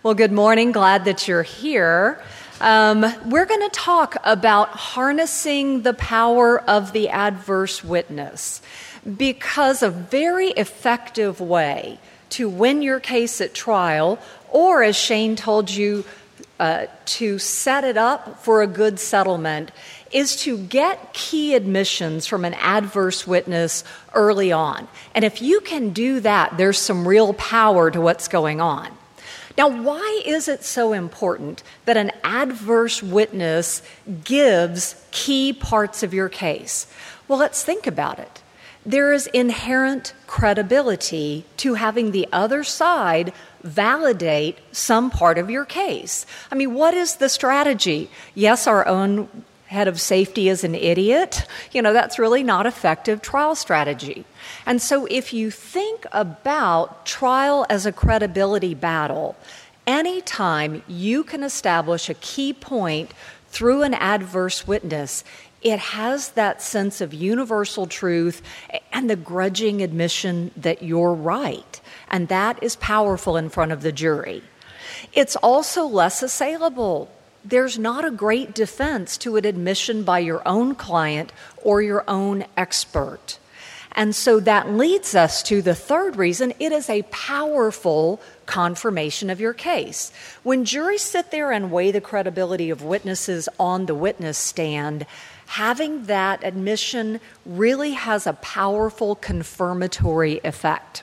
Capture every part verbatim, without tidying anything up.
Well, good morning. Glad that you're here. Um, we're going to talk about harnessing the power of the adverse witness, because a very effective way to win your case at trial, or as Shane told you, uh, to set it up for a good settlement, is to get key admissions from an adverse witness early on. And if you can do that, there's some real power to what's going on. Now, why is it so important that an adverse witness gives key parts of your case? Well, let's think about it. There is inherent credibility to having the other side validate some part of your case. I mean, what is the strategy? Yes, our own head of safety is an idiot. You know, that's really not effective trial strategy. And so if you think about trial as a credibility battle, anytime you can establish a key point through an adverse witness, it has that sense of universal truth and the grudging admission that you're right. And that is powerful in front of the jury. It's also less assailable. There's not a great defense to an admission by your own client or your own expert. And so that leads us to the third reason. It is a powerful confirmation of your case. When juries sit there and weigh the credibility of witnesses on the witness stand, having that admission really has a powerful confirmatory effect.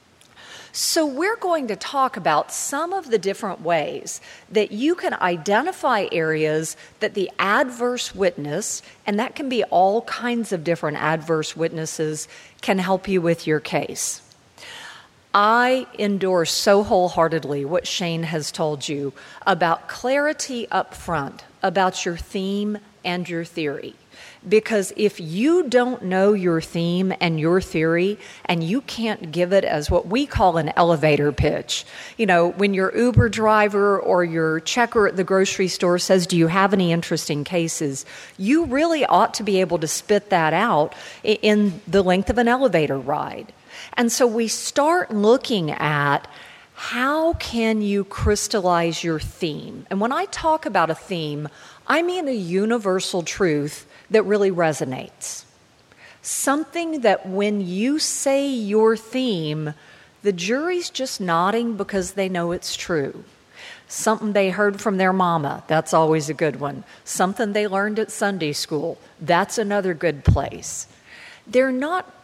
So we're going to talk about some of the different ways that you can identify areas that the adverse witness, and that can be all kinds of different adverse witnesses, can help you with your case. I endorse so wholeheartedly what Shane has told you about clarity up front, about your theme and your theory. Because if you don't know your theme and your theory, and you can't give it as what we call an elevator pitch, you know, when your Uber driver or your checker at the grocery store says, do you have any interesting cases? You really ought to be able to spit that out in the length of an elevator ride. And so we start looking at how can you crystallize your theme? And when I talk about a theme, I mean a universal truth that really resonates. Something that when you say your theme, the jury's just nodding because they know it's true. Something they heard from their mama, that's always a good one. Something they learned at Sunday school, that's another good place. They're not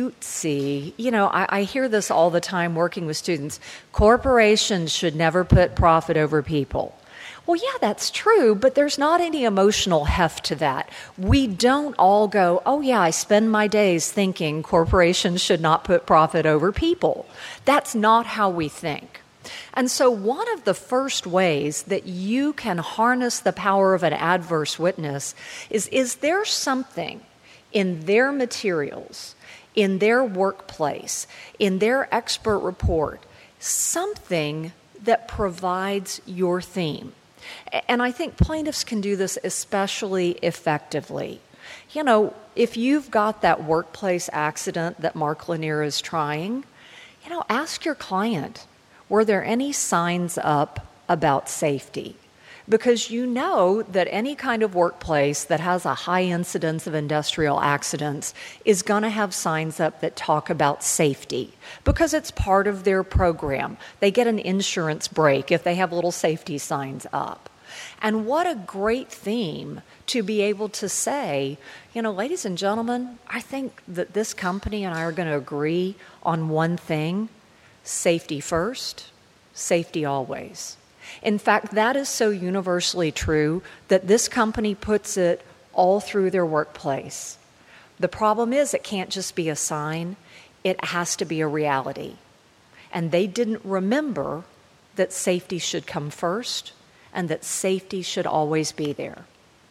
cutesy. You know, I, I hear this all the time working with students. Corporations should never put profit over people. Well, yeah, that's true, but there's not any emotional heft to that. We don't all go, oh yeah, I spend my days thinking corporations should not put profit over people. That's not how we think. And so one of the first ways that you can harness the power of an adverse witness is, is there something in their materials, in their workplace, in their expert report, something that provides your theme? And I think plaintiffs can do this especially effectively. You know, if you've got that workplace accident that Mark Lanier is trying, you know, ask your client, were there any signs up about safety? Because you know that any kind of workplace that has a high incidence of industrial accidents is going to have signs up that talk about safety because it's part of their program. They get an insurance break if they have little safety signs up. And what a great theme to be able to say, you know, ladies and gentlemen, I think that this company and I are going to agree on one thing: safety first, safety always. In fact, that is so universally true that this company puts it all through their workplace. The problem is it can't just be a sign, it has to be a reality. And they didn't remember that safety should come first and that safety should always be there.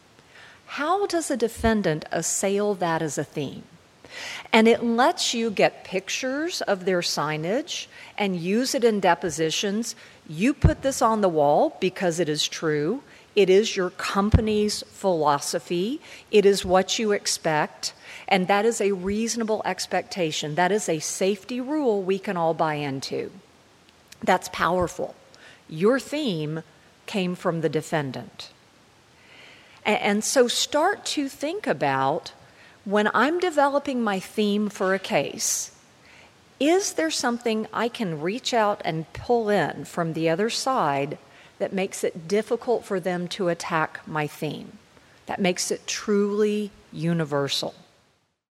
How does a defendant assail that as a theme? And it lets you get pictures of their signage and use it in depositions. You put this on the wall because it is true. It is your company's philosophy. It is what you expect. And that is a reasonable expectation. That is a safety rule we can all buy into. That's powerful. your theme came from the defendant. And so start to think about, when I'm developing my theme for a case, is there something I can reach out and pull in from the other side that makes it difficult for them to attack my theme, that makes it truly universal?